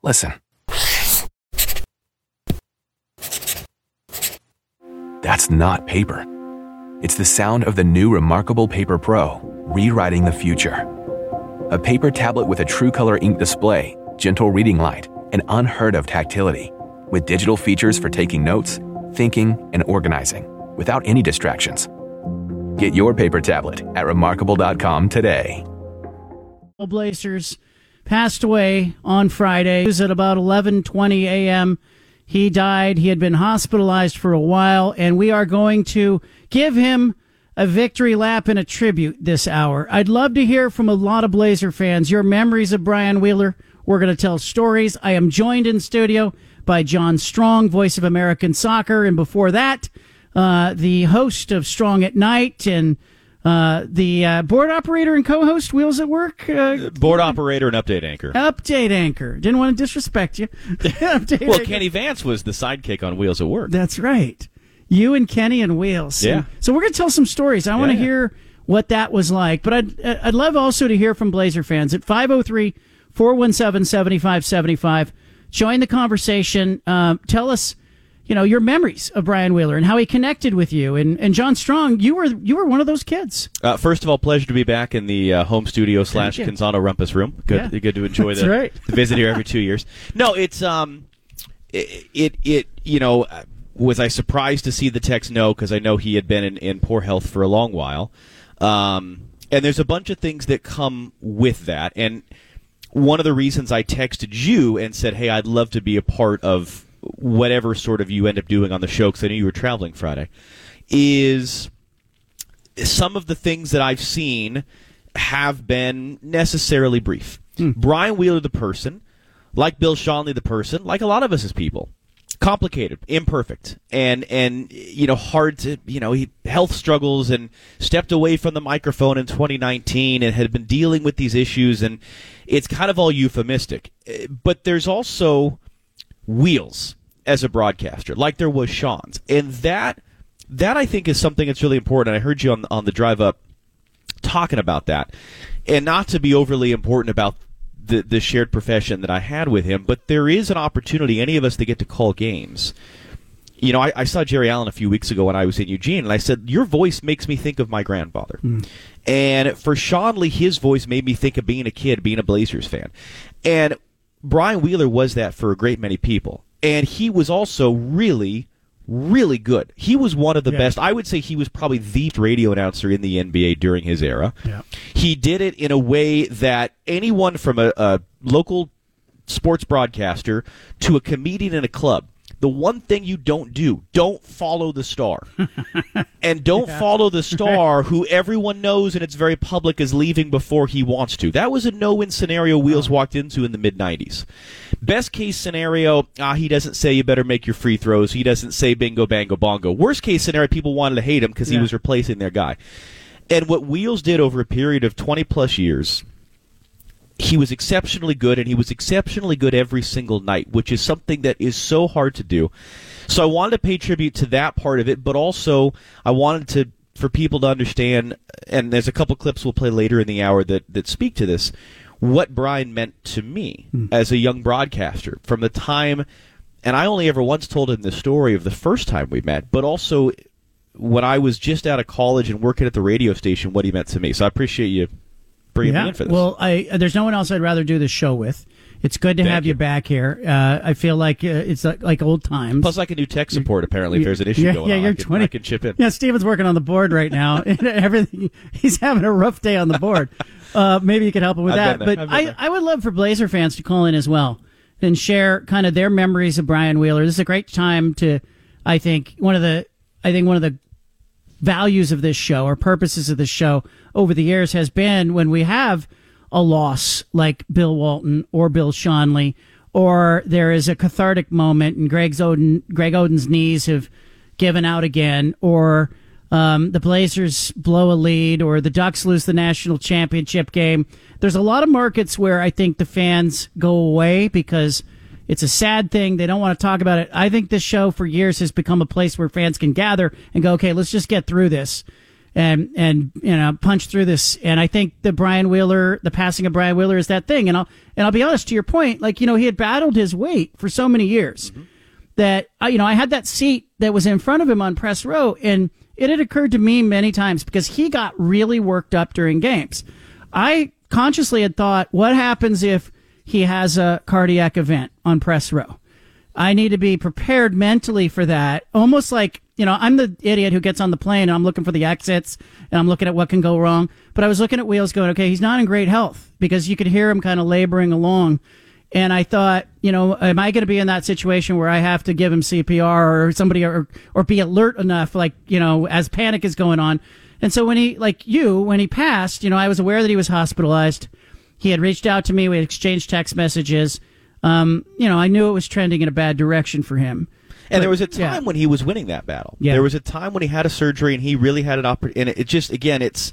Listen. That's not paper. It's the sound of the new Remarkable Paper Pro, rewriting the future. A paper tablet with a true-color ink display, gentle reading light, and unheard-of tactility, with digital features for taking notes, thinking, and organizing, without any distractions. Get your paper tablet at Remarkable.com today. Blazers passed away on Friday. It was at about 11:20 a.m. He died. He had been hospitalized for a while, and we are going to give him a victory lap and a tribute this hour. I'd love to hear from a lot of Blazer fans your memories of Brian Wheeler. We're going to tell stories. I am joined in studio by John Strong, voice of American Soccer, and before that, the host of Strong at Night and the board operator and co-host, Wheels at Work. Board operator and update anchor. Update anchor. Didn't want to disrespect you. Well, anchor. Kenny Vance was the sidekick on Wheels at Work. That's right. You and Kenny and Wheels. Yeah. So we're going to tell some stories. I want to hear what that was like. But I'd love also to hear from Blazer fans at 503-417-7575. Join the conversation. Tell us, your memories of Brian Wheeler and how he connected with you. And John Strong, you were one of those kids. First of all, pleasure to be back in the home studio / Canzano Rumpus room. Good to enjoy the visit here every 2 years. No, it's was I surprised to see the text? No, because I know he had been in poor health for a long while. And there's a bunch of things that come with that. And one of the reasons I texted you and said, hey, I'd love to be a part of whatever sort of you end up doing on the show, because I knew you were traveling Friday, is some of the things that I've seen have been necessarily brief. Brian Wheeler, the person, like Bill Schonely, the person, like a lot of us as people, complicated, imperfect, and hard to, he health struggles and stepped away from the microphone in 2019 and had been dealing with these issues, and it's kind of all euphemistic. But there's also Wheels as a broadcaster, like there was Sean's, and that I think is something that's really important. I heard you on the drive up talking about that, and not to be overly important about the shared profession that I had with him, but there is an opportunity, any of us that get to call games. I saw Jerry Allen a few weeks ago when I was in Eugene, and I said, your voice makes me think of my grandfather. And for Sean Lee, his voice made me think of being a kid, being a Blazers fan. And Brian Wheeler was that for a great many people. And he was also really, really good. He was one of the best. I would say he was probably the radio announcer in the NBA during his era. Yeah. He did it in a way that anyone from a local sports broadcaster to a comedian in a club, the one thing you don't follow the star. And don't follow the star who everyone knows and it's very public is leaving before he wants to. That was a no-win scenario Wheels walked into in the mid-'90s. Best case scenario, he doesn't say you better make your free throws. He doesn't say bingo, bango, bongo. Worst case scenario, people wanted to hate him because he was replacing their guy. And what Wheels did over a period of 20-plus years, he was exceptionally good, and he was exceptionally good every single night, which is something that is so hard to do. So I wanted to pay tribute to that part of it, but also I wanted for people to understand, and there's a couple clips we'll play later in the hour that speak to this, what Brian meant to me as a young broadcaster from the time, and I only ever once told him the story of the first time we met, but also when I was just out of college and working at the radio station, what he meant to me. So I appreciate you bringing me in for this. Well, there's no one else I'd rather do this show with. It's good to have you back here. I feel like it's like old times. Plus, I can do tech support, apparently, if there's an issue going on. I can chip in. Yeah, Steven's working on the board right now. Everything. He's having a rough day on the board. Maybe you could help him with that. But I would love for Blazer fans to call in as well and share kind of their memories of Brian Wheeler. This is a great time to, I think, one of the values of this show or purposes of this show over the years has been when we have a loss like Bill Walton or Bill Schonely, or there is a cathartic moment and Greg Oden's knees have given out again, or the Blazers blow a lead, or the Ducks lose the national championship game. There's a lot of markets where I think the fans go away because it's a sad thing. They don't want to talk about it. I think this show for years has become a place where fans can gather and go, okay, let's just get through this. and punch through this. And I think the passing of Brian Wheeler is that thing. And I'll be honest, to your point, like, he had battled his weight for so many years that, I had that seat that was in front of him on press row, and it had occurred to me many times because he got really worked up during games. I consciously had thought, what happens if he has a cardiac event on press row? I need to be prepared mentally for that. Almost like, I'm the idiot who gets on the plane and I'm looking for the exits and I'm looking at what can go wrong. But I was looking at Wheels going, okay, he's not in great health, because you could hear him kind of laboring along. And I thought, am I going to be in that situation where I have to give him CPR or somebody or be alert enough, like, as panic is going on? And so when he passed, I was aware that he was hospitalized. He had reached out to me. We had exchanged text messages. I knew it was trending in a bad direction for him. And there was a time when he was winning that battle. Yeah. There was a time when he had a surgery and he really had an opportunity. And it just, again, it's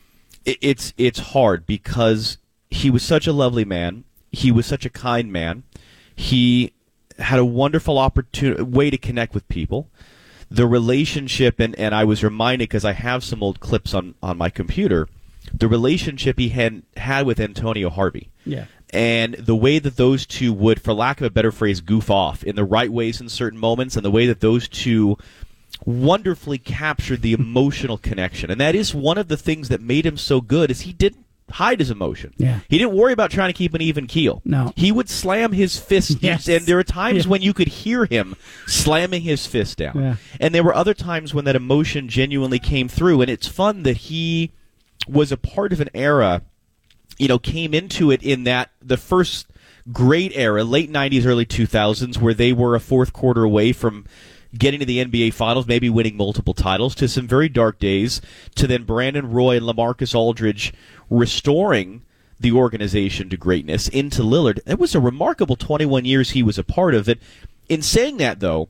hard because he was such a lovely man. He was such a kind man. He had a wonderful way to connect with people. The relationship, and I was reminded because I have some old clips on my computer, the relationship he had with Antonio Harvey. Yeah. And the way that those two would, for lack of a better phrase, goof off in the right ways in certain moments, and the way that those two wonderfully captured the emotional connection. And that is one of the things that made him so good, is he didn't hide his emotion. Yeah. He didn't worry about trying to keep an even keel. No. He would slam his fist, yes. And there are times when you could hear him slamming his fist down. Yeah. And there were other times when that emotion genuinely came through, and it's fun that he was a part of an era, came into it in that the first great era, late 90s, early 2000s, where they were a fourth quarter away from getting to the NBA Finals, maybe winning multiple titles, to some very dark days, to then Brandon Roy and LaMarcus Aldridge restoring the organization to greatness into Lillard. It was a remarkable 21 years he was a part of it. In saying that, though,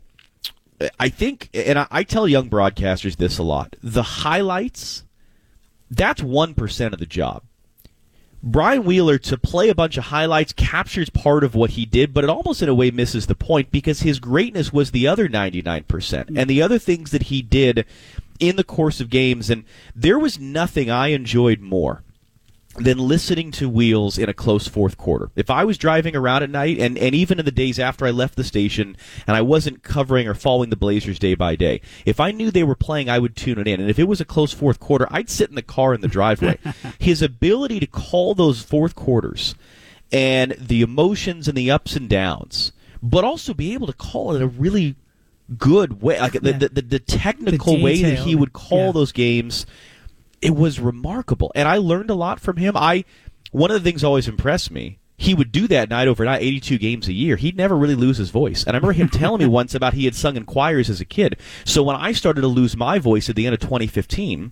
I think, and I tell young broadcasters this a lot, the highlights, that's 1% of the job. Brian Wheeler, to play a bunch of highlights, captures part of what he did, but it almost in a way misses the point, because his greatness was the other 99%, and the other things that he did in the course of games. And there was nothing I enjoyed more than listening to Wheels in a close fourth quarter. If I was driving around at night, and even in the days after I left the station and I wasn't covering or following the Blazers day by day, if I knew they were playing, I would tune it in. And if it was a close fourth quarter, I'd sit in the car in the driveway. His ability to call those fourth quarters and the emotions and the ups and downs, but also be able to call it in a really good way, like the technical way that he would call those games. It was remarkable, and I learned a lot from him. One of the things always impressed me, he would do that night over night, 82 games a year. He'd never really lose his voice. And I remember him telling me once about he had sung in choirs as a kid. So when I started to lose my voice at the end of 2015,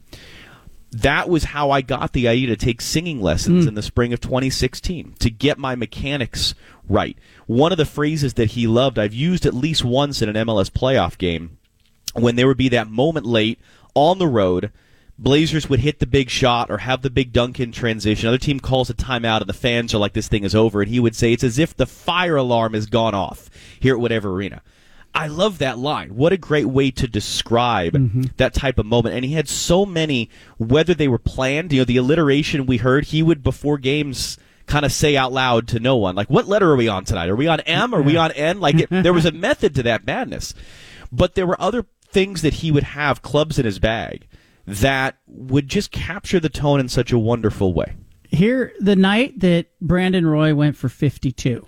that was how I got the idea to take singing lessons in the spring of 2016, to get my mechanics right. One of the phrases that he loved, I've used at least once in an MLS playoff game, when there would be that moment late on the road, Blazers would hit the big shot or have the big dunk in transition. Other team calls a timeout and the fans are like, this thing is over. And he would say, it's as if the fire alarm has gone off here at whatever arena. I love that line. What a great way to describe that type of moment. And he had so many, whether they were planned, the alliteration we heard, he would, before games, kind of say out loud to no one, like, what letter are we on tonight? Are we on M? Are we on N? Like, there was a method to that madness. But there were other things that he would have, clubs in his bag, that would just capture the tone in such a wonderful way. Here, the night that Brandon Roy went for 52,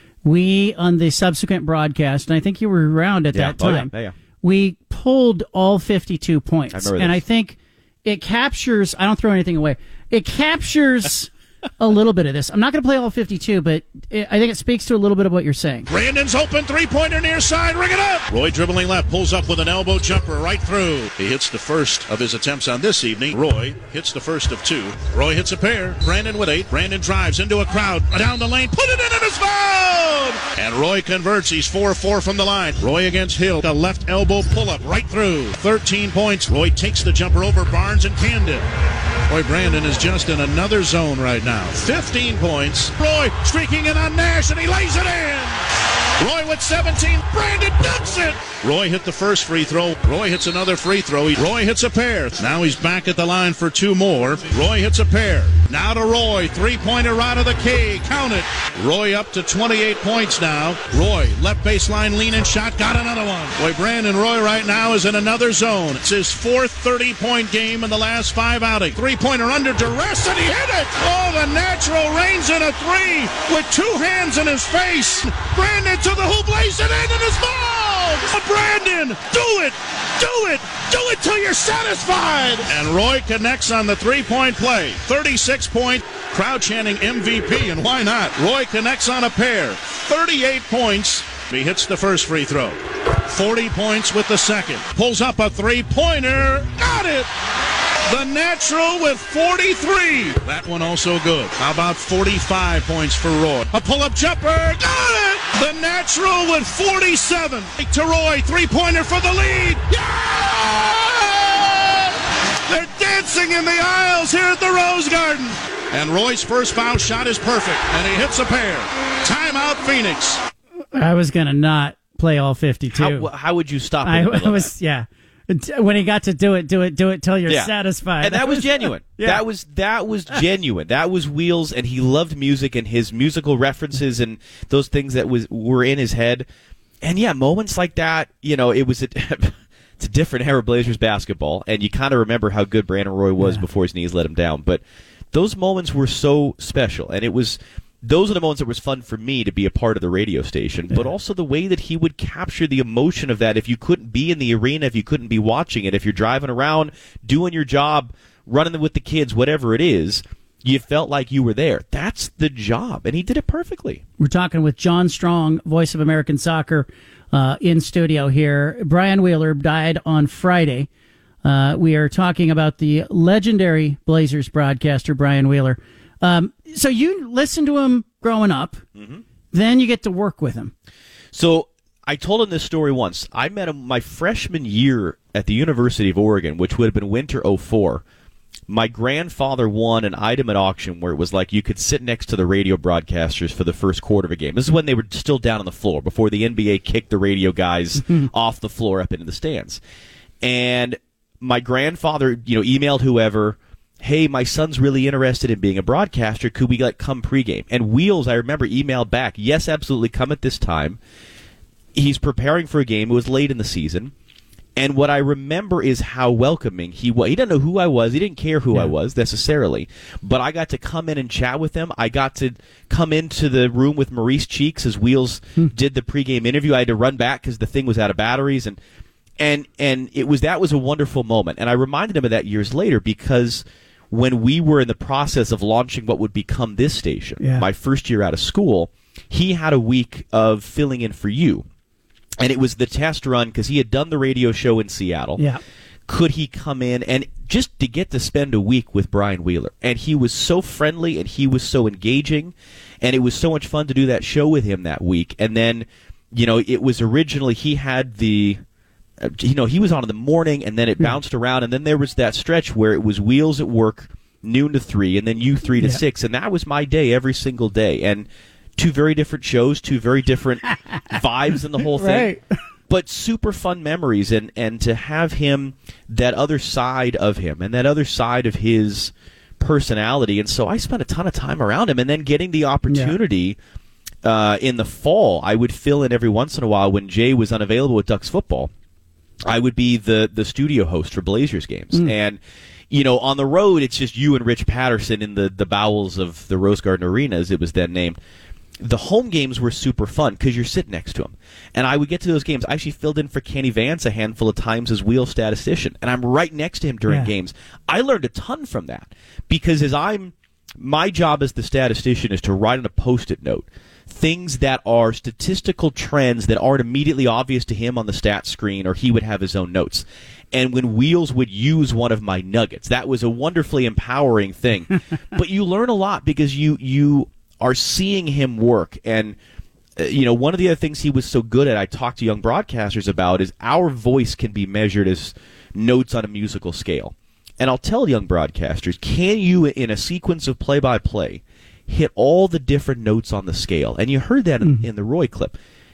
we, on the subsequent broadcast, and I think you were around at that time, we pulled all 52 points. And I think it captures, I don't throw anything away, it captures a little bit of this. I'm not going to play all 52, but I think it speaks to a little bit of what you're saying. Brandon's open three-pointer near side. Ring it up. Roy dribbling left, pulls up with an elbow jumper right through. He hits the first of his attempts on this evening. Roy hits the first of two. Roy hits a pair. Brandon with 8. Brandon drives into a crowd. Down the lane. Put it in and it's fouled! And Roy converts. He's 4-4 from the line. Roy against Hill. A left elbow pull-up right through. 13 points. Roy takes the jumper over Barnes and Camden. Boy, Brandon is just in another zone right now. 15 points. Roy streaking in on Nash, and he lays it in. Roy with 17. Brandon dunks it. Roy hit the first free throw. Roy hits another free throw. Roy hits a pair. Now he's back at the line for 2 more. Roy hits a pair. Now to Roy. Three-pointer out of the K. Count it. Roy up to 28 points now. Roy, left baseline lean-in shot. Got another one. Boy, Brandon Roy right now is in another zone. It's his 4th 30-point game in the last 5 outings. Three-pointer under duress, and he hit it. Oh, the natural reigns in a 3 with 2 hands in his face. Brandon to the hoop, lays it in, and it's ball. Brandon, do it. Do it. Do it till you're satisfied. And Roy connects on the 3-point play. 36 point. Crowd chanting MVP, and why not? Roy connects on a pair. 38 points. He hits the first free throw. 40 points with the second. Pulls up a 3-pointer. Got it. The natural with 43. That one also good. How about 45 points for Roy? A pull-up jumper. Got it. The natural with 47. To Roy. 3-pointer for the lead. Yeah! They're dancing in the aisles here at the Rose Garden. And Roy's first foul shot is perfect. And he hits a pair. Timeout, Phoenix. I was going to not play all 52. How would you stop it? I was, yeah. When he got to do it till you're satisfied. And that was genuine. Yeah. That was genuine. That was Wheels, and he loved music and his musical references and those things that were in his head. And yeah, moments like that, it was it's a different era of Blazers basketball, and you kind of remember how good Brandon Roy was before his knees let him down. But those moments were so special, and those are the moments that was fun for me to be a part of the radio station, but also the way that he would capture the emotion of that. If you couldn't be in the arena, if you couldn't be watching it, if you're driving around, doing your job, running with the kids, whatever it is, you felt like you were there. That's the job, and he did it perfectly. We're talking with John Strong, voice of American Soccer, in studio here. Brian Wheeler died on Friday. We are talking about the legendary Blazers broadcaster, Brian Wheeler. So you listened to him growing up, then you get to work with him. So I told him this story once. I met him my freshman year at the University of Oregon, which would have been winter 04. My grandfather won an item at auction where it was like you could sit next to the radio broadcasters for the first quarter of a game. This is when they were still down on the floor, before the NBA kicked the radio guys off the floor up into the stands. And my grandfather, emailed whoever, hey, my son's really interested in being a broadcaster. Could we come pregame? And Wheels, I remember, emailed back, yes, absolutely, come at this time. He's preparing for a game. It was late in the season. And what I remember is how welcoming he was. He didn't know who I was. He didn't care who I was necessarily. But I got to come in and chat with him. I got to come into the room with Maurice Cheeks as Wheels did the pregame interview. I had to run back because the thing was out of batteries. And that was a wonderful moment. And I reminded him of that years later because when we were in the process of launching what would become this station, my first year out of school, he had a week of filling in for you. And it was the test run because he had done the radio show in Seattle. Yeah. Could he come in and just to get to spend a week with Brian Wheeler? And he was so friendly and he was so engaging. And it was so much fun to do that show with him that week. And then, it was originally he had the... he was on in the morning, and then it bounced around, and then there was that stretch where it was Wheels at work, noon to 3, and then you 3 to 6, and that was my day every single day. And 2 very different shows, 2 very different vibes in the whole thing. Right. But super fun memories, and to have him, that other side of him, and that other side of his personality. And so I spent a ton of time around him, and then getting the opportunity in the fall, I would fill in every once in a while when Jay was unavailable with Ducks football. I would be the studio host for Blazers games. And, on the road, it's just you and Rich Patterson in the bowels of the Rose Garden Arena, as it was then named. The home games were super fun because you're sitting next to him. And I would get to those games. I actually filled in for Kenny Vance a handful of times as wheel statistician, and I'm right next to him during games. I learned a ton from that because my job as the statistician is to write on a Post-it note things that are statistical trends that aren't immediately obvious to him on the stat screen, or he would have his own notes. And when Wheels would use one of my nuggets, that was a wonderfully empowering thing. But you learn a lot because you are seeing him work. And, one of the other things he was so good at, I talk to young broadcasters about, is our voice can be measured as notes on a musical scale. And I'll tell young broadcasters, can you, in a sequence of play-by-play, hit all the different notes on the scale? And you heard that in the Roy clip.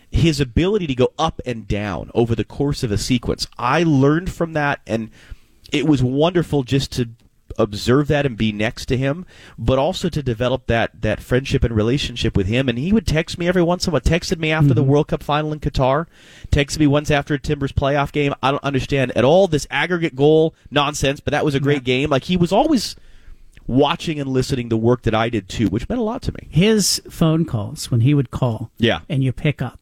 his ability to go up and down over the course of a sequence. I learned from that, and it was wonderful just to observe that and be next to him, but also to develop that friendship and relationship with him. And he would text me every once in a while. Texted me after the World Cup final in Qatar. Texted me once after a Timbers playoff game. I don't understand at all this aggregate goal nonsense, but that was a great game. Like, he was always watching and listening to work that I did too, which meant a lot to me. His phone calls, when he would call and you pick up,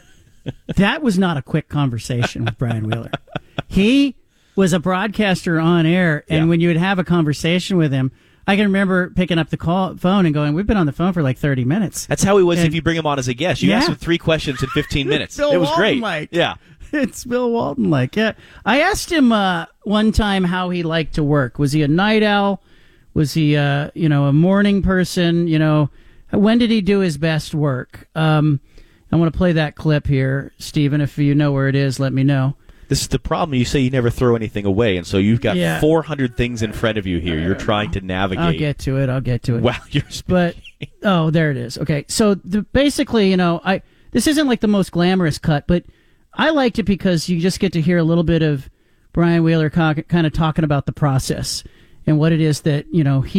that was not a quick conversation with Brian Wheeler. He was a broadcaster on air, and when you would have a conversation with him, I can remember picking up the phone and going, we've been on the phone for like 30 minutes. That's how he was if you bring him on as a guest. You asked him 3 questions in 15 minutes. It was great. Yeah. It's Bill Walton-like. Yeah. I asked him one time how he liked to work. Was he a night owl? Was he a morning person? When did he do his best work? I want to play that clip here. Stephen, if you know where it is, let me know. This is the problem. You say you never throw anything away, and so you've got 400 things in front of you here. You're trying to navigate. I'll get to it. Wow, you're speaking. But there it is. Okay, so basically, this isn't like the most glamorous cut, but I liked it because you just get to hear a little bit of Brian Wheeler kind of talking about the process and what it is that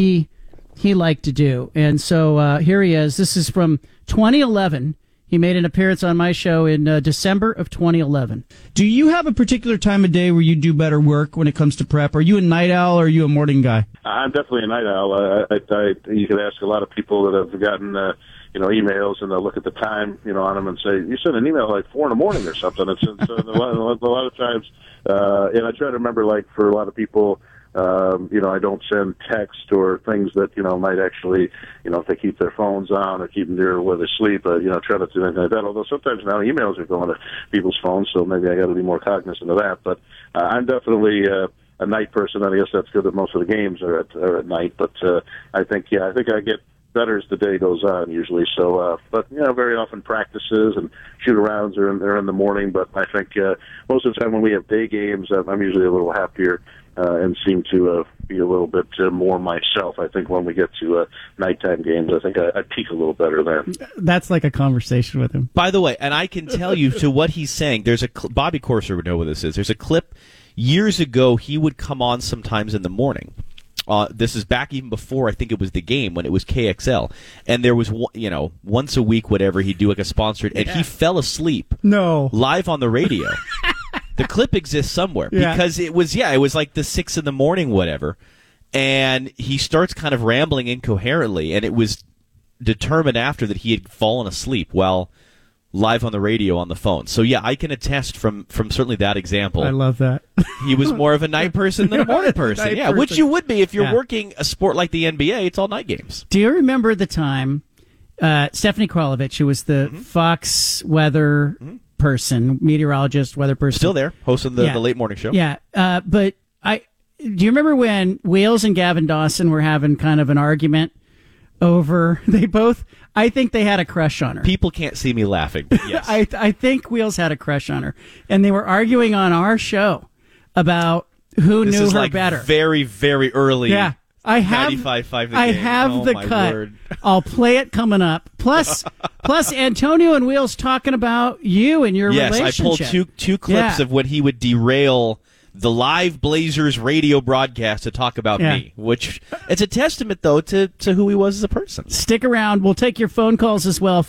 he liked to do. And so here he is. This is from 2011. He made an appearance on my show in December of 2011. Do you have a particular time of day where you do better work when it comes to prep? Are you a night owl or are you a morning guy? I'm definitely a night owl. You could ask a lot of people that have gotten emails, and they'll look at the time on them and say, you sent an email like 4 a.m. or something. It's a lot of times, and I try to remember, like, for a lot of people, I don't send text or things that, might actually, if they keep their phones on or keep them near where they sleep, try to do anything like that. Although sometimes now emails are going to people's phones, so maybe I got to be more cognizant of that. But I'm definitely a night person. I guess that's good that most of the games are at night. But I think I get better as the day goes on usually. So, but very often practices and shoot-arounds are in the morning. But I think most of the time when we have day games, I'm usually a little happier and seem to be a little bit more myself. I think when we get to nighttime games, I think I peak a little better then. That's like a conversation with him. By the way, and I can tell you to what he's saying, there's Bobby Corser would know what this is. There's a clip years ago. He would come on sometimes in the morning. This is back even before I think it was the game when it was KXL, and there was once a week whatever he'd do like a sponsored, and he fell asleep live on the radio. The clip exists somewhere because it was like the 6 a.m. whatever, and he starts kind of rambling incoherently, and it was determined after that he had fallen asleep while live on the radio on the phone. So yeah, I can attest from certainly that example. I love that. He was more of a night person than a morning person. Yeah, which you would be if you're working a sport like the NBA. It's all night games. Do you remember the time Stephanie Kralovic, who was the Fox weather person, meteorologist, weather person, still there, hosting the late morning show? Yeah, but do you remember when Wheels and Gavin Dawson were having kind of an argument over? I think they had a crush on her. People can't see me laughing, but yes. I think Wheels had a crush on her, and they were arguing on our show about who knew her better. Very, very early. Yeah, I have the cut. Word. I'll play it coming up. Plus Antonio and Wheels talking about you and your relationship. Yes, I pulled two clips of when he would derail the live Blazers radio broadcast to talk about me, which it's a testament, though, to who he was as a person. Stick around. We'll take your phone calls as well.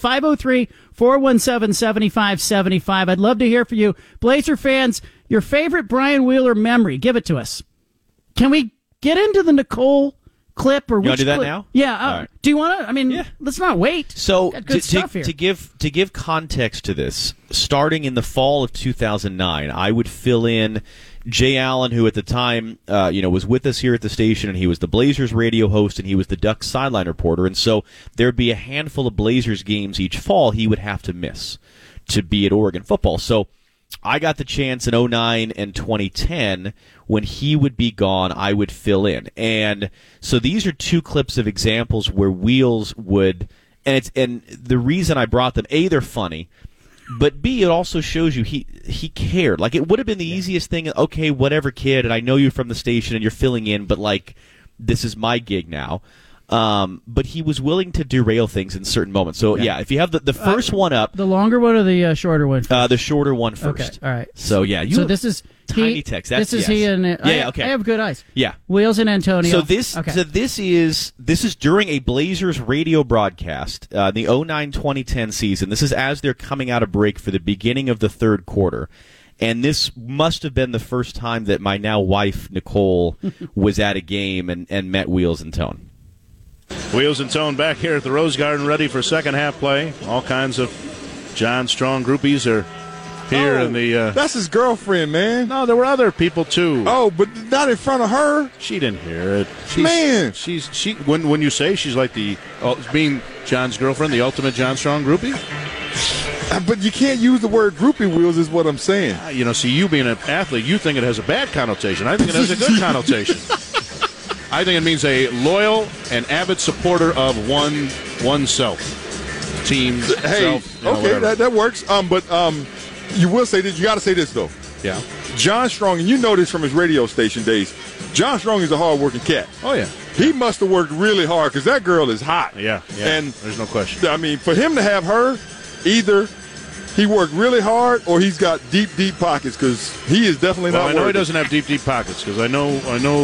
503-417-7575. I'd love to hear from you. Blazer fans, your favorite Brian Wheeler memory. Give it to us. Can we get into the Nicole clip? Or you want to do that now? Yeah. Right. Do you want to? I mean, let's not wait. So to give context to this, starting in the fall of 2009, I would fill in Jay Allen, who at the time was with us here at the station, and he was the Blazers radio host, and he was the Ducks sideline reporter. And so there'd be a handful of Blazers games each fall he would have to miss to be at Oregon football. So I got the chance in 2009 and 2010 when he would be gone, I would fill in. And so these are two clips of examples where Wheels would, and the reason I brought them, A, they're funny, but B, it also shows you he cared. Like, it would have been the easiest thing, okay, whatever, kid, and I know you from the station and you're filling in, but like, this is my gig now. But he was willing to derail things in certain moments. So, yeah, if you have the first one up. The longer one or the shorter one first? The shorter one first. Okay, all right. So, yeah. So this is tiny text. This is he and... okay. I have good eyes. Yeah. Wheels and Antonio. So this is during a Blazers radio broadcast, the 2009-2010 season. This is as they're coming out of break for the beginning of the third quarter. And this must have been the first time that my now wife, Nicole, was at a game and met Wheels and Tone. Wheels and Tone back here at the Rose Garden, ready for second half play. All kinds of John Strong groupies are here in the... That's his girlfriend, man. No, there were other people, too. Oh, but not in front of her? She didn't hear it. When you say she's like being John's girlfriend, the ultimate John Strong groupie? But you can't use the word groupie, Wheels, is what I'm saying. See, you being an athlete, you think it has a bad connotation. I think it has a good connotation. I think it means a loyal and avid supporter of oneself. Team, hey, self, okay, that works. But you will say this. You got to say this, though. Yeah. John Strong, and you know this from his radio station days, John Strong is a hard-working cat. Oh, yeah. He must have worked really hard because that girl is hot. Yeah, and there's no question. I mean, for him to have her, either he worked really hard or he's got deep, deep pockets because he is definitely not. I know he doesn't have deep, deep pockets because I know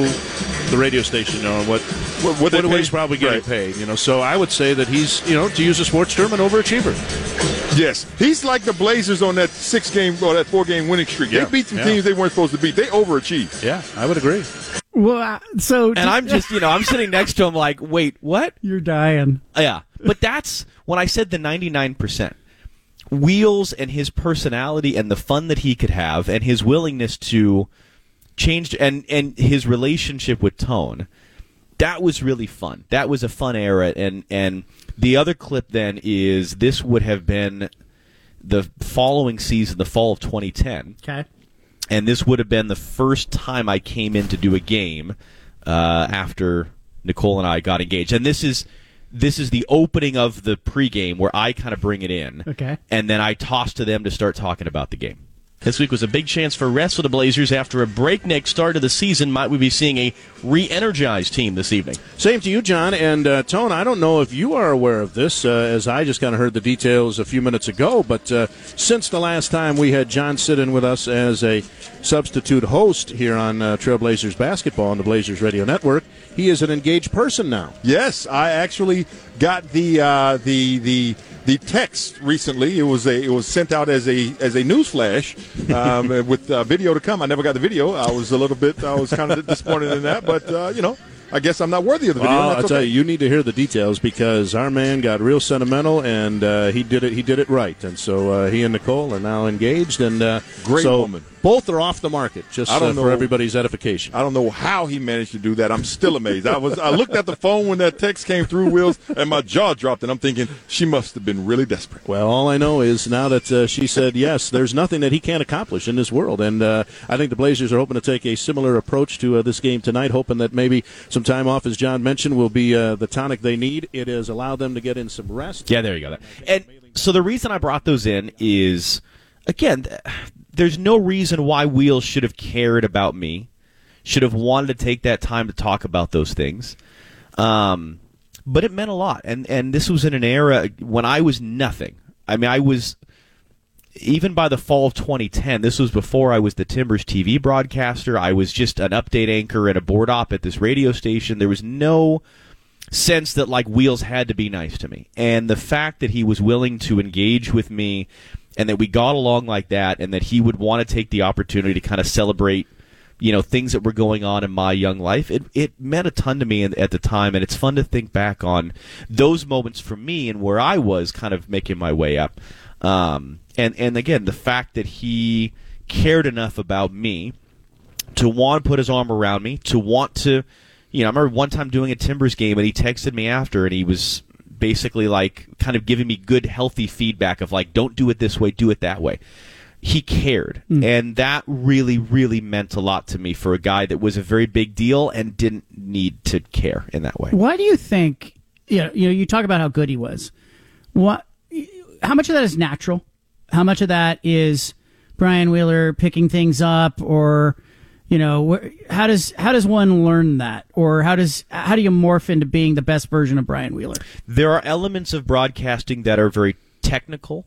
the radio station what he's probably getting paid. So I would say that he's to use a sports term, an overachiever. Yes, he's like the Blazers on that 6-game or that 4-game winning streak. They beat some teams they weren't supposed to beat. They overachieved. Yeah, I would agree. Well, and I'm just I'm sitting next to him like, wait, what? You're dying. Yeah, but that's when I said the 99%. Wheels and his personality and the fun that he could have and his willingness to change and his relationship with Tone, that was really fun. That was a fun era. And the other clip then is this would have been the following season, the fall of 2010. Okay. And this would have been the first time I came in to do a game after Nicole and I got engaged. And this is the opening of the pregame where I kind of bring it in. Okay. And then I toss to them to start talking about the game. This week was a big chance for rest for the Blazers after a breakneck start of the season. Might we be seeing a re-energized team this evening? Same to you, John. And Tone, I don't know if you are aware of this, as I just kind of heard the details a few minutes ago, but since the last time we had John sit in with us as a substitute host here on Trailblazers Basketball on the Blazers Radio Network, he is an engaged person now. Yes, I actually got the text recently. It was sent out as a news flash with video to come. I never got the video. I was kind of disappointed in that, but I guess I'm not worthy of the video. I'll tell you need to hear the details because our man got real sentimental and he did it right. And so he and Nicole are now engaged and great woman. Both are off the market, just for everybody's edification. I don't know how he managed to do that. I'm still amazed. I looked at the phone when that text came through, Wheels, and my jaw dropped, and I'm thinking, she must have been really desperate. Well, all I know is now that she said yes, there's nothing that he can't accomplish in this world. And I think the Blazers are hoping to take a similar approach to this game tonight, hoping that maybe some time off, as John mentioned, will be the tonic they need. It has allowed them to get in some rest. Yeah, there you go. And so the reason I brought those in is, again, there's no reason why Wheels should have cared about me, should have wanted to take that time to talk about those things. But it meant a lot. And this was in an era when I was nothing. I mean, I was, even by the fall of 2010, this was before I was the Timbers TV broadcaster. I was just an update anchor and a board op at this radio station. There was no sense that, like, Wheels had to be nice to me. And the fact that he was willing to engage with me and that we got along like that, and that he would want to take the opportunity to kind of celebrate, things that were going on in my young life, it meant a ton to me at the time, and it's fun to think back on those moments for me and where I was kind of making my way up. And again, the fact that he cared enough about me to want to put his arm around me, to want to, I remember one time doing a Timbers game, and he texted me after, and he was basically like kind of giving me good, healthy feedback of like, don't do it this way, do it that way. He cared. And that really, really meant a lot to me for a guy that was a very big deal and didn't need to care in that way. Why do you think, you talk about how good he was. How much of that is natural? How much of that is Brian Wheeler picking things up or, How does one learn that, or how do you morph into being the best version of Brian Wheeler? There are elements of broadcasting that are very technical,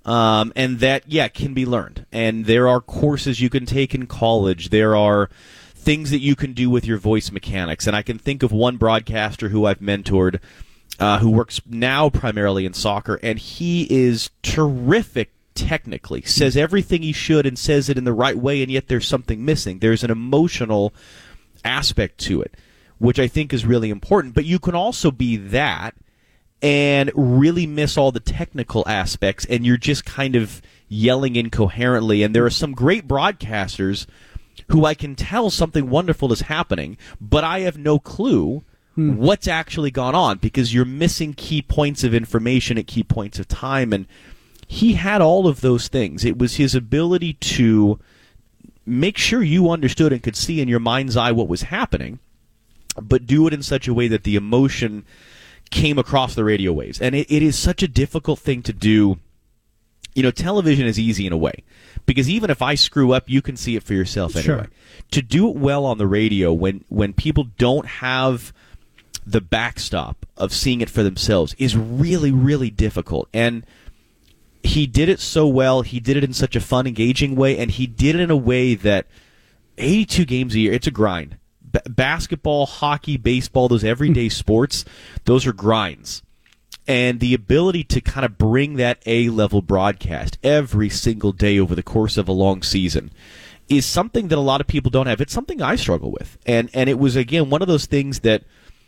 and that can be learned. And there are courses you can take in college. There are things that you can do with your voice mechanics. And I can think of one broadcaster who I've mentored, who works now primarily in soccer, and he is terrific. Technically says everything he should and says it in the right way, and yet there's something missing. There's an emotional aspect to it, which I think is really important. But you can also be that and really miss all the technical aspects, and you're just kind of yelling incoherently. And there are some great broadcasters who I can tell something wonderful is happening, but I have no clue what's actually gone on, because you're missing key points of information at key points of time. And he had all of those things. It was his ability to make sure you understood and could see in your mind's eye what was happening, but do it in such a way that the emotion came across the radio waves. And it is such a difficult thing to do. Television is easy in a way, because even if I screw up, you can see it for yourself anyway. Sure. To do it well on the radio, when people don't have the backstop of seeing it for themselves, is really, really difficult. And he did it so well. He did it in such a fun, engaging way, and he did it in a way that 82 games a year, it's a grind. Basketball, hockey, baseball, those everyday sports, those are grinds. And the ability to kind of bring that A-level broadcast every single day over the course of a long season is something that a lot of people don't have. It's something I struggle with. And it was, again, one of those things that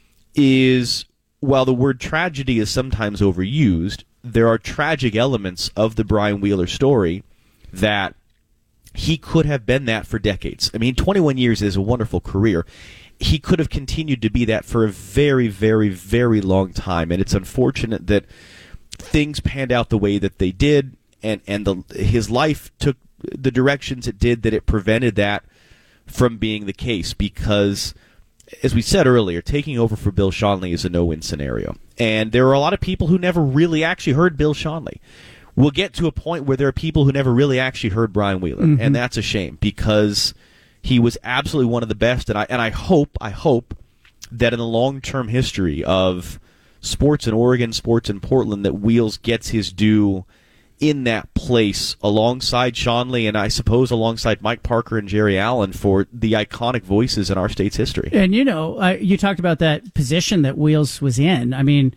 is, while the word tragedy is sometimes overused, there are tragic elements of the Brian Wheeler story that he could have been that for decades. I mean, 21 years is a wonderful career. He could have continued to be that for a very, very, very long time, and it's unfortunate that things panned out the way that they did, and his life took the directions it did, that it prevented that from being the case, because, as we said earlier, taking over for Bill Schonely is a no-win scenario. And there are a lot of people who never really actually heard Bill Schonely. We'll get to a point where there are people who never really actually heard Brian Wheeler, and that's a shame, because he was absolutely one of the best. And I hope that in the long-term history of sports in Oregon, sports in Portland, that Wheels gets his due in that place alongside Schonely, and I suppose alongside Mike Parker and Jerry Allen, for the iconic voices in our state's history. And you talked about that position that Wheels was in. I mean,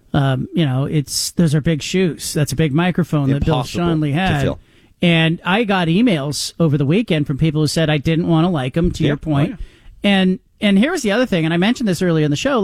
those are big shoes. That's a big microphone that Bill Schonely had. And I got emails over the weekend from people who said I didn't want to like him, to your point. Oh, yeah. And here's the other thing, and I mentioned this earlier in the show,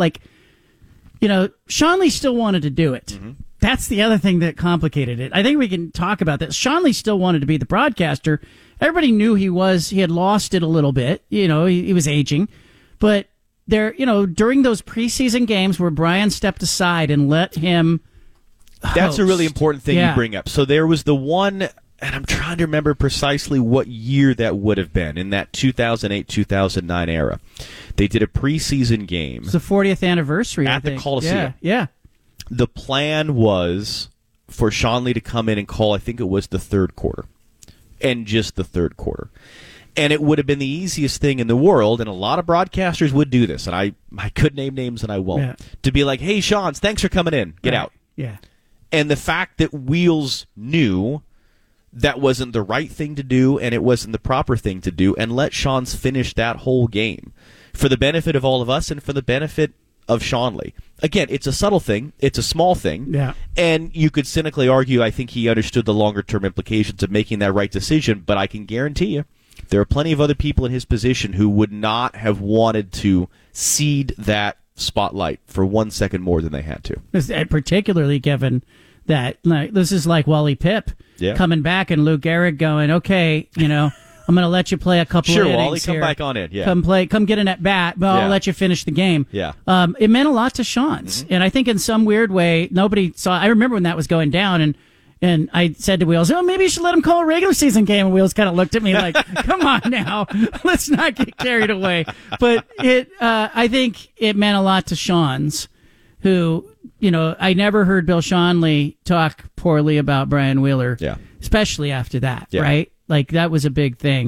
Schonely still wanted to do it. Mm-hmm. That's the other thing that complicated it. I think we can talk about that. Schonely still wanted to be the broadcaster. Everybody knew he had lost it a little bit. He was aging. But there, during those preseason games where Brian stepped aside and let him host. That's a really important thing you bring up. So there was the one, and I'm trying to remember precisely what year that would have been, in that 2008-2009 era. They did a preseason game. It was the 40th anniversary, at the Coliseum. Yeah. The plan was for Schonely to come in and call, I think it was the third quarter, and just the third quarter. And it would have been the easiest thing in the world, and a lot of broadcasters would do this, and I could name names and I won't, to be like, hey, Shans, thanks for coming in. Get out. Yeah. And the fact that Wheels knew that wasn't the right thing to do, and it wasn't the proper thing to do, and let Shans finish that whole game for the benefit of all of us and for the benefit of Schonely. Again, it's a subtle thing. It's a small thing. Yeah. And you could cynically argue, I think he understood the longer-term implications of making that right decision, but I can guarantee you there are plenty of other people in his position who would not have wanted to cede that spotlight for 1 second more than they had to. Particularly given that this is like Wally Pipp coming back and Lou Gehrig going, okay, I'm going to let you play a couple of innings Wally, here. come back on in. Yeah. Come get an at bat, but I'll let you finish the game. Yeah. It meant a lot to Shans, and I think in some weird way nobody saw. I remember when that was going down, and I said to Wheels, maybe you should let him call a regular season game. And Wheels kind of looked at me like, come on now, let's not get carried away. But I think it meant a lot to Shans, who, I never heard Bill Schonely talk poorly about Brian Wheeler, especially after that, right? Like, that was a big thing.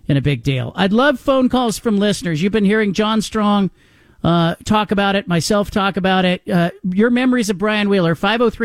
and a big deal. I'd love phone calls from listeners. You've been hearing John Strong talk about it, myself talk about it. Your memories of Brian Wheeler,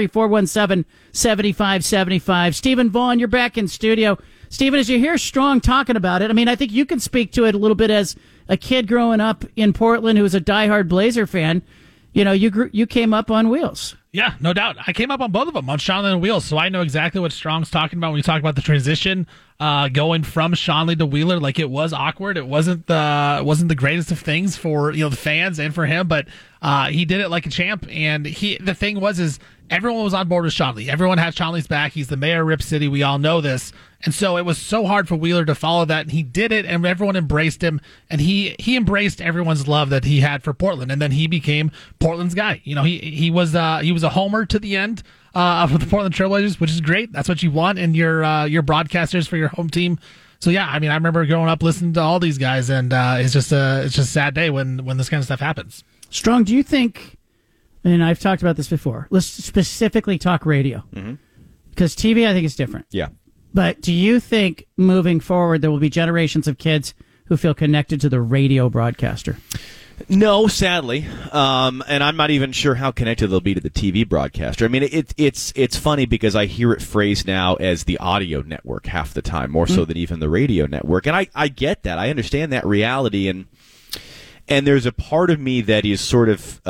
503-417-7575. Stephen Vaughn, you're back in studio. Stephen, as you hear Strong talking about it, I mean, I think you can speak to it a little bit as a kid growing up in Portland who was a diehard Blazer fan. You know, you came up on Wheels. Yeah, no doubt. I came up on both of them, on Schonely and Wheels, so I know exactly what Strong's talking about when you talk about the transition going from Schonely to Wheeler. Like, it was awkward. It wasn't the greatest of things for the fans and for him, but he did it like a champ. And the thing is everyone was on board with Schonely. Everyone had Schonely's back. He's the mayor of Rip City. We all know this. And so it was so hard for Wheeler to follow that, and he did it, and everyone embraced him, and he embraced everyone's love that he had for Portland, and then he became Portland's guy. He was a homer to the end of the Portland Trailblazers, which is great. That's what you want in your broadcasters for your home team. So yeah, I mean, I remember growing up listening to all these guys, and it's just a sad day when this kind of stuff happens. Strong, do you think? And I've talked about this before. Let's specifically talk radio, because TV I think is different. Yeah. But do you think moving forward there will be generations of kids who feel connected to the radio broadcaster? No, sadly, and I'm not even sure how connected they'll be to the TV broadcaster. I mean, it's funny because I hear it phrased now as the audio network half the time, more so than even the radio network, and I get that. I understand that reality, and there's a part of me that is sort of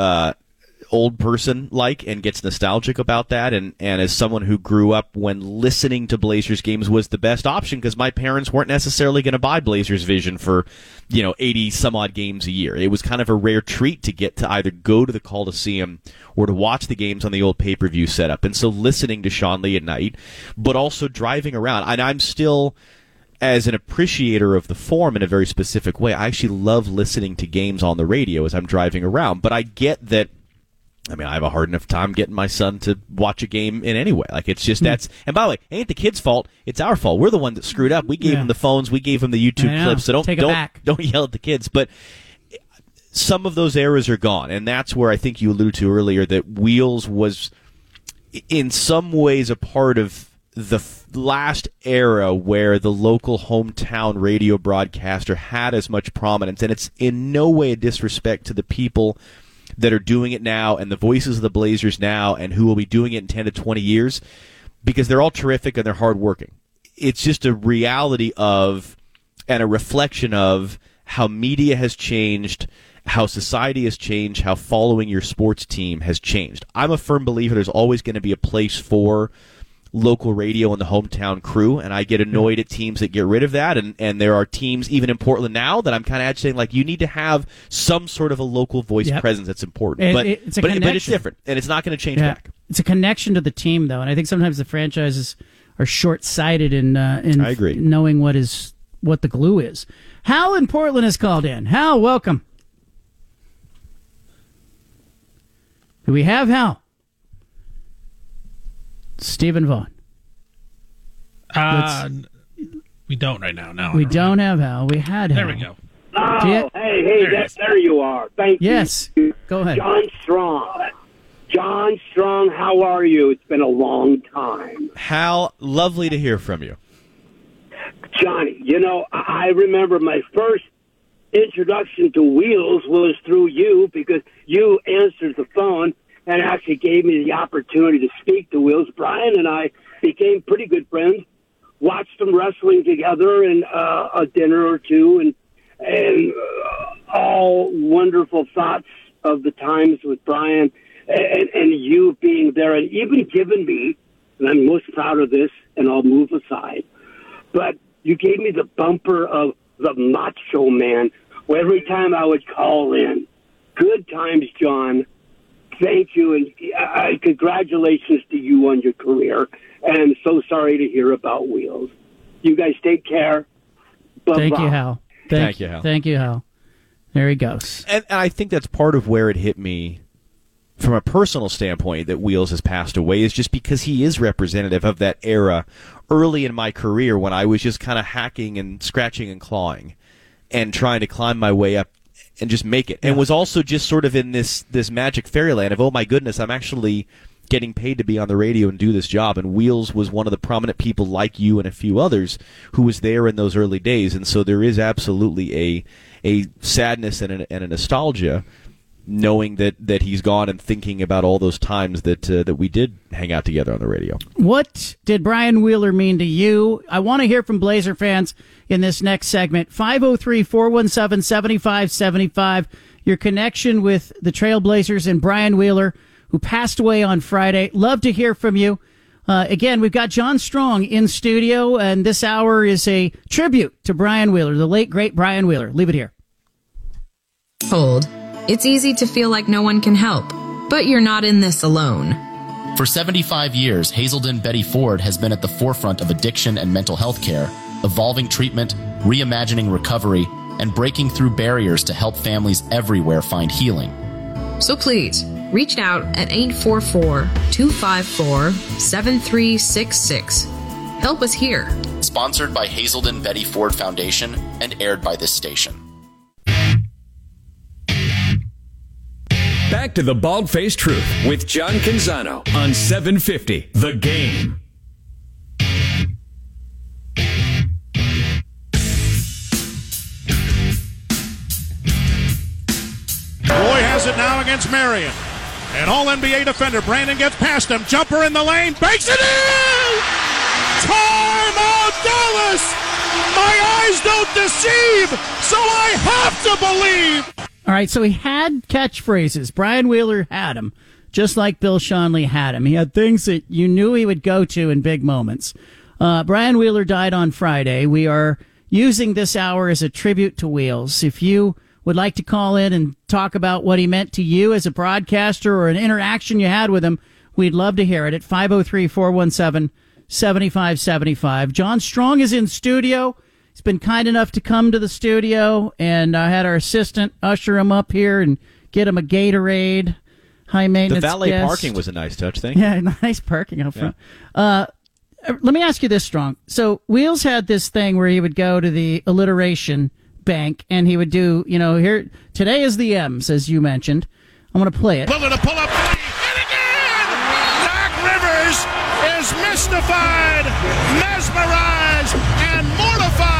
old person like and gets nostalgic about that, and as someone who grew up when listening to Blazers games was the best option because my parents weren't necessarily going to buy Blazers Vision for 80 some odd games a year. It was kind of a rare treat to get to either go to the Coliseum or to watch the games on the old pay-per-view setup, and so listening to Schonely at night, but also driving around, and I'm still, as an appreciator of the form in a very specific way, I actually love listening to games on the radio as I'm driving around, but I get that. I mean, I have a hard enough time getting my son to watch a game in any way. Like, it's just and by the way, it ain't the kid's fault. It's our fault. We're the ones that screwed up. We gave him the phones. We gave him the YouTube clips. So don't yell at the kids. But some of those eras are gone, and that's where I think you alluded to earlier that Wheels was, in some ways, a part of the last era where the local hometown radio broadcaster had as much prominence, and it's in no way a disrespect to the people that are doing it now and the voices of the Blazers now and who will be doing it in 10 to 20 years, because they're all terrific and they're hardworking. It's just a reality of and a reflection of how media has changed, how society has changed, how following your sports team has changed. I'm a firm believer there's always going to be a place for local radio and the hometown crew, and I get annoyed at teams that get rid of that, and there are teams even in Portland now that I'm kind of agitating, like, you need to have some sort of a local voice presence that's important. But it's different, and it's not going to change back. It's a connection to the team, though, and I think sometimes the franchises are short-sighted in I agree. Knowing what the glue is. Hal in Portland is called in. Hal, welcome. Do we have Hal? Stephen Vaughn. We don't right now. No, we don't have Hal. We had Hal. There we go. Oh, there you are. Thank you. Yes. Go ahead. John Strong, how are you? It's been a long time. Hal, lovely to hear from you. Johnny, I remember my first introduction to Wheels was through you because you answered the phone and actually gave me the opportunity to speak to Wheels. Brian and I became pretty good friends, watched them wrestling together in a dinner or two, and all wonderful thoughts of the times with Brian and you being there and even giving me, and I'm most proud of this, and I'll move aside, but you gave me the bumper of the Macho Man every time I would call in. Good times, John. Thank you, and congratulations to you on your career. And I'm so sorry to hear about Wheels. You guys take care. Bye-bye. Thank you, Hal. Thank you, Hal. Thank you, Hal. There he goes. And I think that's part of where it hit me from a personal standpoint that Wheels has passed away is just because he is representative of that era early in my career when I was just kind of hacking and scratching and clawing and trying to climb my way up and just make it. And was also just sort of in this magic fairyland of, oh my goodness, I'm actually getting paid to be on the radio and do this job, and Wheels was one of the prominent people like you and a few others who was there in those early days, and so there is absolutely a sadness and a nostalgia knowing that he's gone and thinking about all those times that we did hang out together on the radio. What did Brian Wheeler mean to you? I want to hear from Blazer fans in this next segment. 503-417-7575. Your connection with the Trailblazers and Brian Wheeler, who passed away on Friday. Love to hear from you. Again, we've got John Strong in studio, and this hour is a tribute to Brian Wheeler, the late, great Brian Wheeler. Leave it here. Hold. It's easy to feel like no one can help, but you're not in this alone. For 75 years, Hazelden Betty Ford has been at the forefront of addiction and mental health care, evolving treatment, reimagining recovery, and breaking through barriers to help families everywhere find healing. So please, reach out at 844-254-7366. Help us here. Sponsored by Hazelden Betty Ford Foundation and aired by this station. Back to the Bald-Faced Truth with John Canzano on 750 The Game. Roy has it now against Marion. An all-NBA defender. Brandon gets past him. Jumper in the lane. Banks it in! Timeout, Dallas! My eyes don't deceive, so I have to believe! All right, so he had catchphrases. Brian Wheeler had them, just like Bill Schonely had them. He had things that you knew he would go to in big moments. Brian Wheeler died on Friday. We are using this hour as a tribute to Wheels. If you would like to call in and talk about what he meant to you as a broadcaster or an interaction you had with him, we'd love to hear it at 503-417-7575. John Strong is in studio. He's been kind enough to come to the studio, and I had our assistant usher him up here and get him a Gatorade. High maintenance. The valet guest. parking was a nice touch, thank you. Yeah, nice parking up front. Yeah. Let me ask you this, Strong. So Wheels had this thing where he would go to the alliteration bank, and he would do, here, today is the M's, as you mentioned. I'm going to play it. Lillard to pull up three, and again! Doc Rivers is mystified, mesmerized, and mortified.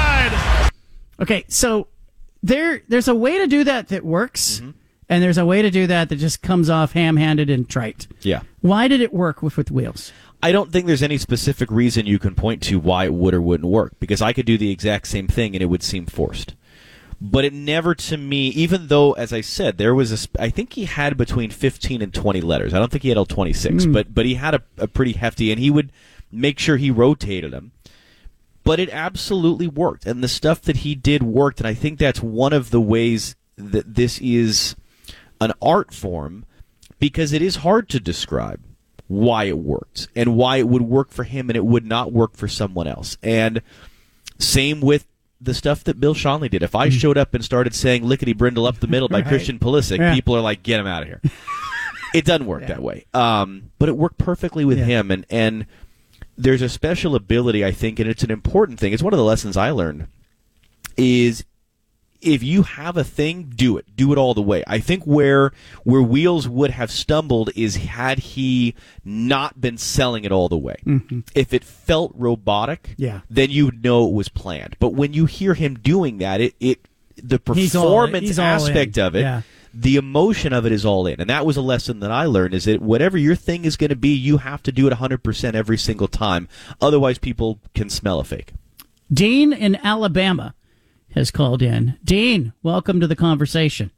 Okay, so there's a way to do that works, and there's a way to do that just comes off ham-handed and trite. Yeah. Why did it work with Wheels? I don't think there's any specific reason you can point to why it would or wouldn't work, because I could do the exact same thing and it would seem forced. But it never, to me, even though, as I said, there was I think he had between 15 and 20 letters. I don't think he had all 26, but he had a pretty hefty, and he would make sure he rotated them. But it absolutely worked, and the stuff that he did worked, and I think that's one of the ways that this is an art form, because it is hard to describe why it worked and why it would work for him and it would not work for someone else. And same with the stuff that Bill Schonely did. If I showed up and started saying Lickety Brindle Up the Middle by Christian Pulisic, people are like, get him out of here. It doesn't work that way. But it worked perfectly with him, and there's a special ability, I think, and it's an important thing. It's one of the lessons I learned, is if you have a thing, do it. Do it all the way. I think where Wheels would have stumbled is had he not been selling it all the way. Mm-hmm. If it felt robotic, then you would know it was planned. But when you hear him doing that, the performance aspect of it, the emotion of it is all in. And that was a lesson that I learned, is that whatever your thing is going to be, you have to do it 100% every single time. Otherwise, people can smell a fake. Dean in Alabama has called in. Dean, welcome to the conversation.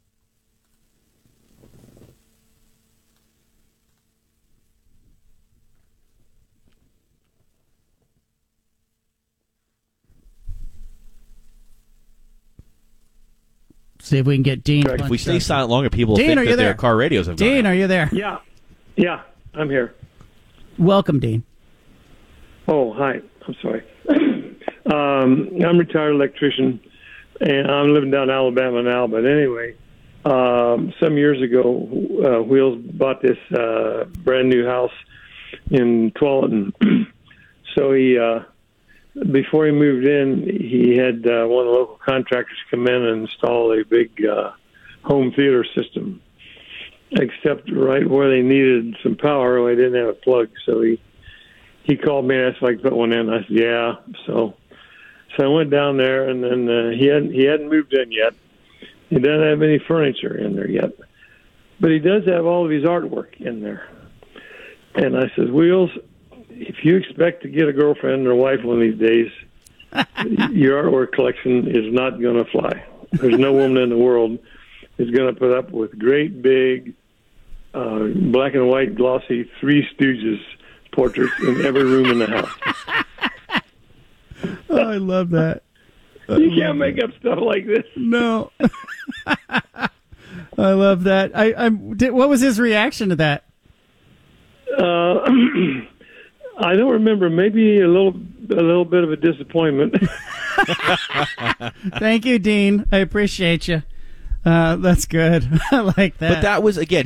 See if we can get Dean. If we stay silent longer, people will think that their car radios have gone Dean, out. are you there? Yeah, I'm here. Welcome, Dean. Oh, hi. I'm sorry. I'm a retired electrician, and I'm living down in Alabama now. But anyway, some years ago, Wheels bought this brand new house in Tualatin. So he, before he moved in, he had one of the local contractors come in and install a big home theater system. except right where they needed some power, I didn't have a plug. So he called me and asked if I could put one in. I said, yeah. So I went down there, and then he hadn't moved in yet. He doesn't have any furniture in there yet, but he does have all of his artwork in there. And I said, Wheels, if you expect to get a girlfriend or a wife one of these days, your artwork collection is not going to fly. There's no woman in the world who's going to put up with great big black and white glossy Three Stooges portraits in every room in the house. Oh, I love that. You can't make up stuff like this. No. I love that. What was his reaction to that? I don't remember. Maybe a little bit of a disappointment. Thank you, Dean. I appreciate you. That's good. I like that. But that was, again,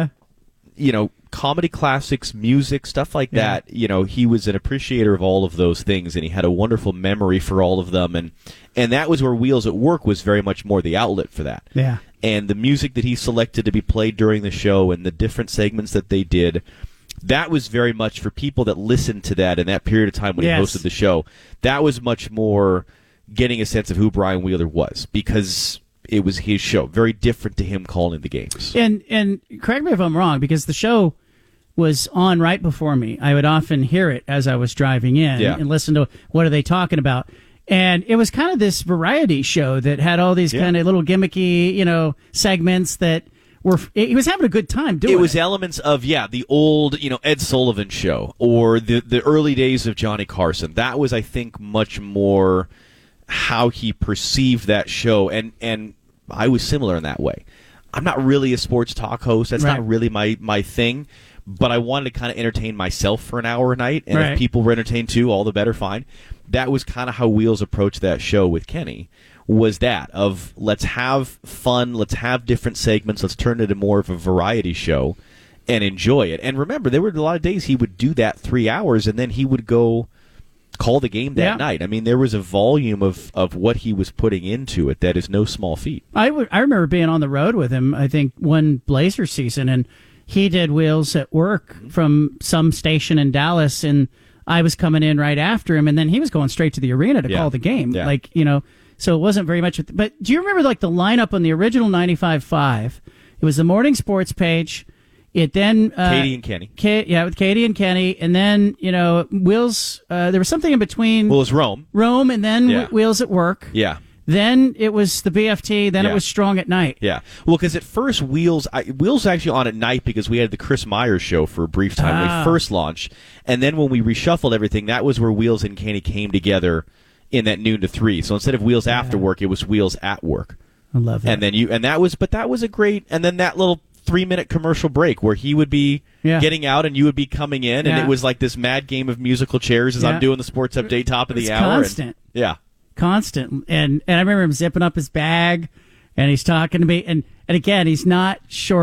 comedy classics, music, stuff like that. He was an appreciator of all of those things, and he had a wonderful memory for all of them. And that was where Wheels at Work was very much more the outlet for that. Yeah. And the music that he selected to be played during the show and the different segments that they did, that was very much for people that listened to that in that period of time when he hosted the show. That was much more getting a sense of who Brian Wheeler was, because it was his show. Very different to him calling the games. And correct me if I'm wrong, because the show was on right before me. I would often hear it as I was driving in and listen to what are they talking about. And it was kind of this variety show that had all these kind of little gimmicky, segments that he was having a good time doing it. It was elements of, the old, Ed Sullivan show or the early days of Johnny Carson. That was, I think, much more how he perceived that show. And I was similar in that way. I'm not really a sports talk host. That's not really my thing. But I wanted to kind of entertain myself for an hour a night. And if people were entertained too, all the better, fine. That was kind of how Wheels approached that show with Kenny. Was that of let's have fun, let's have different segments, let's turn it into more of a variety show and enjoy it. And remember, there were a lot of days he would do that 3 hours and then he would go call the game that night. I mean, there was a volume of what he was putting into it that is no small feat. I remember being on the road with him, I think, one Blazer season, and he did Wheels at Work from some station in Dallas, and I was coming in right after him, and then he was going straight to the arena to call the game. Yeah. So it wasn't very much. But do you remember the lineup on the original 95.5? It was the morning sports page. It then Katie and Kenny. With Katie and Kenny, and then Wheels. There was something in betwing. Well, it was Rome, and then Wheels at Work. Yeah. Then it was the BFT. Then it was Strong at Night. Yeah. Well, because at first Wheels was actually on at night because we had the Chris Myers show for a brief time when we first launched, and then when we reshuffled everything, that was where Wheels and Kenny came together in that noon to 3. So instead of Wheels after work, it was Wheels at Work. I love that. And then that was a great. And then that little 3-minute commercial break where he would be getting out and you would be coming in, and it was like this mad game of musical chairs as I'm doing the sports update top of the hour. Constant. Constant. And I remember him zipping up his bag, and he's talking to me, and again, he's not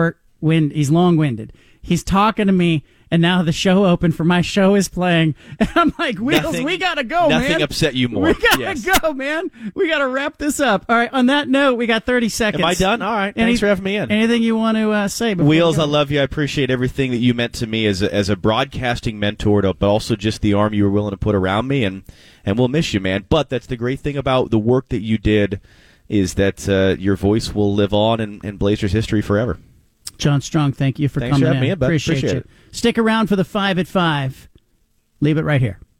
he's long-winded. He's talking to me, and now the show opened for my show is playing, and I'm like, Wheels, we gotta go, man. Nothing upset you more. We gotta go, man. We gotta wrap this up. All right, on that note, we got 30 seconds. Am I done? All right, thanks for having me in. Anything you want to say? Wheels, I love you. I appreciate everything that you meant to me as a broadcasting mentor, but also just the arm you were willing to put around me, and we'll miss you, man. But that's the great thing about the work that you did is that your voice will live on in Blazers history forever. John Strong, thank you for coming in. Thanks for having me in, bud. Appreciate you. Stick around for the 5 at 5. Leave it right here.